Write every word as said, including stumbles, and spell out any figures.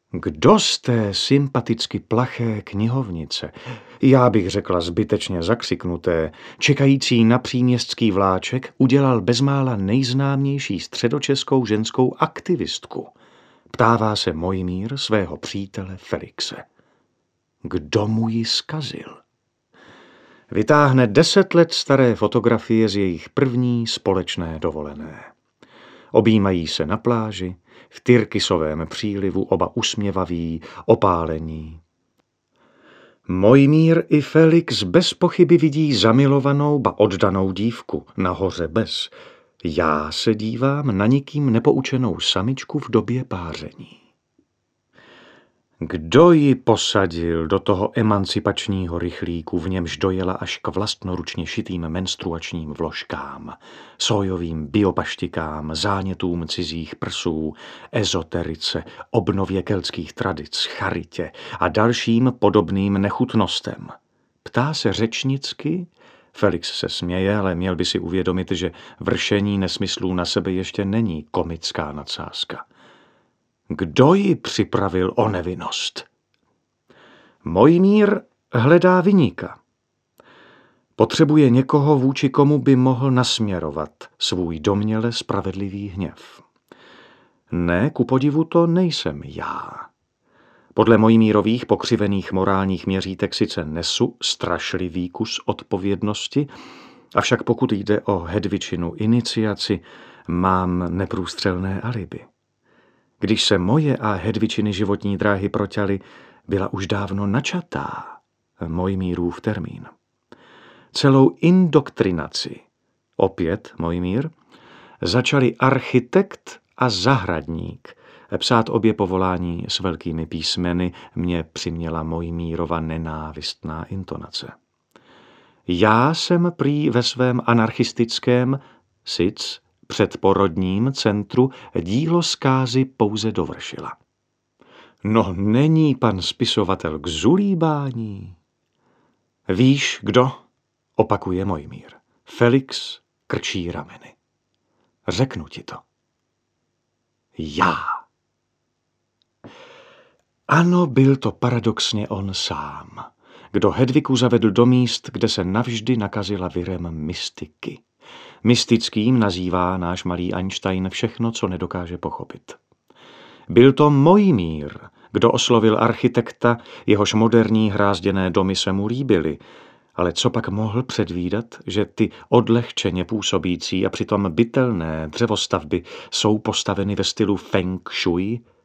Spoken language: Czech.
Kdo z té sympaticky plaché knihovnice, já bych řekla zbytečně zakřiknuté, čekající na příměstský vláček, udělal bezmála nejznámější středočeskou ženskou aktivistku? Ptává se Mojmír svého přítele Felixe. Kdo mu ji zkazil? Vytáhne deset let staré fotografie z jejich první společné dovolené. Objímají se na pláži, v tyrkysovém přílivu, oba usměvaví, opálení. Mojmír i Felix bez pochyby vidí zamilovanou, ba oddanou dívku nahoře bez. Já se dívám na nikým nepoučenou samičku v době páření. Kdo ji posadil do toho emancipačního rychlíku, v němž dojela až k vlastnoručně šitým menstruačním vložkám, sójovým biopaštikám, zánětům cizích prsů, ezoterice, obnově keltských tradic, charitě a dalším podobným nechutnostem? Ptá se řečnicky. Felix se směje, ale měl by si uvědomit, že vršení nesmyslů na sebe ještě není komická nadsázka. Kdo ji připravil o nevinnost? Mojmír hledá viníka. Potřebuje někoho, vůči komu by mohl nasměrovat svůj domněle spravedlivý hněv. Ne, ku podivu to nejsem já. Podle Mojmírových pokřivených morálních měřítek sice nesu strašlivý kus odpovědnosti, avšak pokud jde o Hedvičinu iniciaci, mám neprůstřelné alibi. Když se moje a Hedvičiny životní dráhy proťaly, byla už dávno načatá, Mojmírův termín. Celou indoktrinaci, opět Mojmír, začali architekt a zahradník. Psát obě povolání s velkými písmeny mě přiměla Mojmírova nenávistná intonace. Já jsem prý ve svém anarchistickém sic předporodním centru dílo zkázy pouze dovršila. No není pan spisovatel k zulíbání. Víš, kdo? Opakuje Mojmír. Felix krčí rameny. Řeknu ti to. Já. Ano, byl to paradoxně on sám, kdo Hedviku zavedl do míst, kde se navždy nakazila virem mystiky. Mystickým nazývá náš malý Einstein všechno, co nedokáže pochopit. Byl to Mojmír, kdo oslovil architekta, jehož moderní hrázděné domy se mu líbily, ale co pak mohl předvídat, že ty odlehčeně působící a přitom bytelné dřevostavby jsou postaveny ve stylu Feng Shui,